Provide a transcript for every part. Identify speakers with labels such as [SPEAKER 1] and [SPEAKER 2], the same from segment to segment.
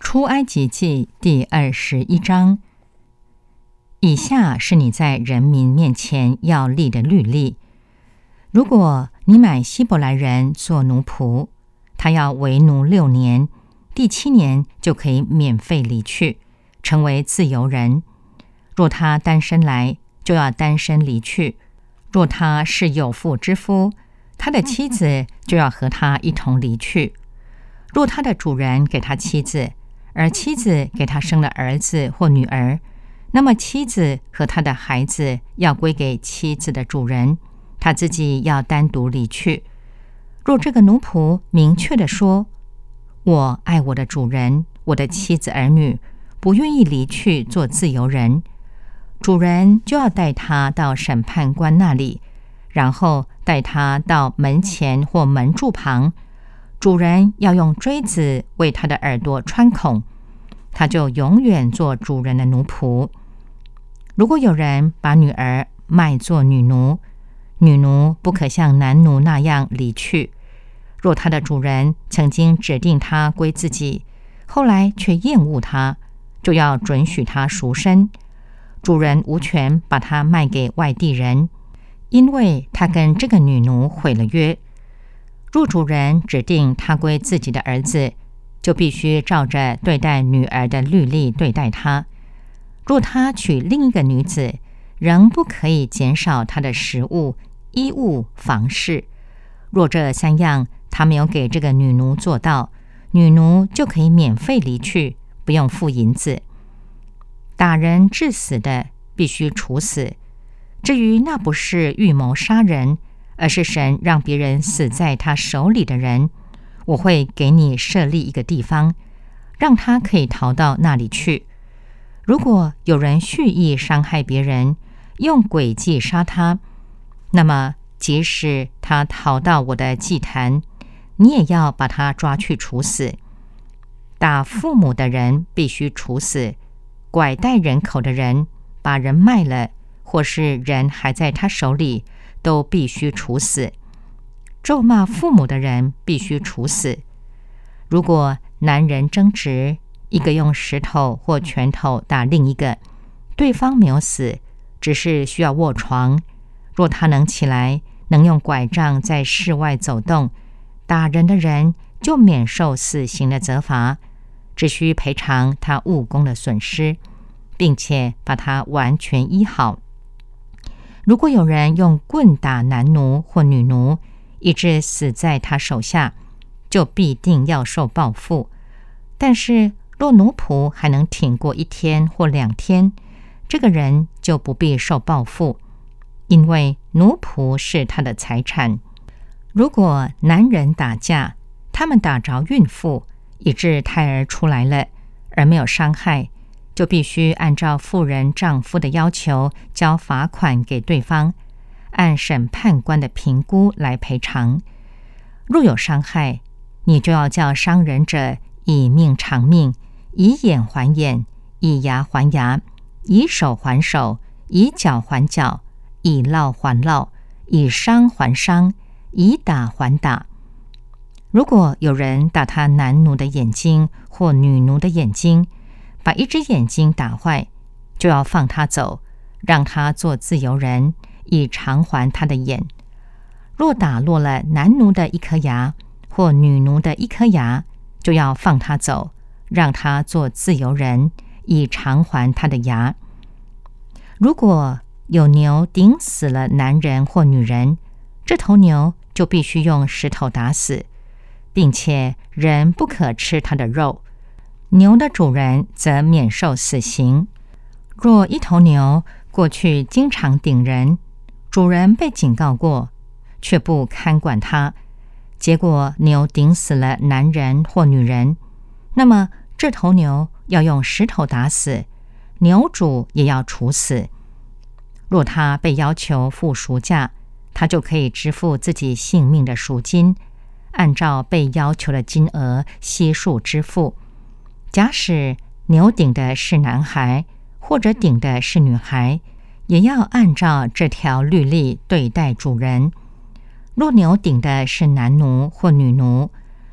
[SPEAKER 1] 出埃及记第21章。以下是你在人民面前要立的律例：如果你买希伯来人做奴仆，他要为奴6年，第7年就可以免费离去，成为自由人。若他单身来，就要单身离去；若他是有妇之夫，他的妻子就要和他一同离去。若他的主人给他妻子，而妻子给他生了儿子或女儿，那么妻子和他的孩子要归给妻子的主人，他自己要单独离去。若这个奴仆明确地说：我爱我的主人，我的妻子儿女，不愿意离去做自由人，主人就要带他到审判官那里，然后带他到门前或门柱旁，主人要用锥子为他的耳朵穿孔，他就永远做主人的奴仆。如果有人把女儿卖作女奴，女奴不可像男奴那样离去。若他的主人曾经指定他归自己，后来却厌恶他，就要准许他赎身。主人无权把他卖给外地人，因为他跟这个女奴毁了约。若主人指定他归自己的儿子，就必须照着对待女儿的律例对待他。若他娶另一个女子，仍不可以减少他的食物、衣物、房事。若这3样他没有给这个女奴做到，女奴就可以免费离去，不用付银子。打人致死的必须处死。至于那不是预谋杀人，而是神让别人死在他手里的人，我会给你设立一个地方，让他可以逃到那里去。如果有人蓄意伤害别人，用诡计杀他，那么即使他逃到我的祭坛，你也要把他抓去处死。打父母的人必须处死，拐带人口的人，把人卖了，或是人还在他手里，都必须处死。咒骂父母的人必须处死。如果男人争执，一个用石头或拳头打另一个，对方没有死，只是需要卧床，若他能起来，能用拐杖在室外走动，打人的人就免受死刑的责罚，只需赔偿他物工的损失，并且把他完全医好。如果有人用棍打男奴或女奴，以致死在他手下，就必定要受报复。但是若奴仆还能挺过1天或2天，这个人就不必受报复，因为奴仆是他的财产。如果男人打架，他们打着孕妇，以致胎儿出来了，而没有伤害，就必须按照妇人丈夫的要求交罚款给对方，按审判官的评估来赔偿。若有伤害，你就要叫伤人者以命偿命，以眼还眼，以牙还牙，以手还手，以脚还脚，以烙还烙，以伤还伤，以打还打。如果有人打他男奴的眼睛或女奴的眼睛，把一只眼睛打坏，就要放他走，让他做自由人，以偿还他的眼。若打落了男奴的1颗牙或女奴的1颗牙，就要放他走，让他做自由人，以偿还他的牙。如果有牛顶死了男人或女人，这头牛就必须用石头打死，并且人不可吃它的肉，牛的主人则免受死刑。若一头牛过去经常顶人，主人被警告过，却不看管它，结果牛顶死了男人或女人，那么这头牛要用石头打死，牛主也要处死。若他被要求付赎价，他就可以支付自己性命的赎金，按照被要求的金额悉数支付。假使牛顶的是男孩，或者顶的是女孩，也要按照这条律例对待主人。若牛顶的是男奴或女奴，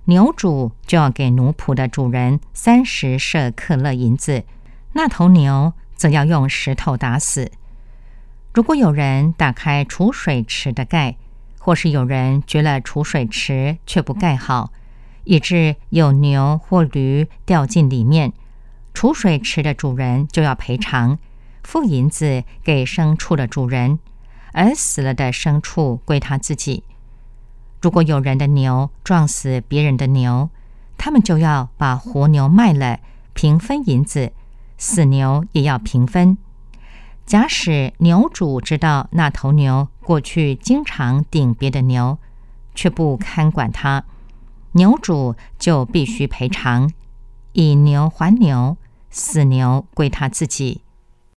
[SPEAKER 1] 牛主就要给奴仆的主人30舍克勒银子，那头牛则要用石头打死。如果有人打开储水池的盖，或是有人掘了储水池却不盖好，以致有牛或驴掉进里面，储水池的主人就要赔偿，付银子给牲畜的主人，而死了的牲畜归他自己。如果有人的牛撞死别人的牛，他们就要把活牛卖了，平分银子，死牛也要平分。假使牛主知道那头牛过去经常顶别的牛，却不看管它，牛主就必须赔偿，以牛还牛，死牛归他自己。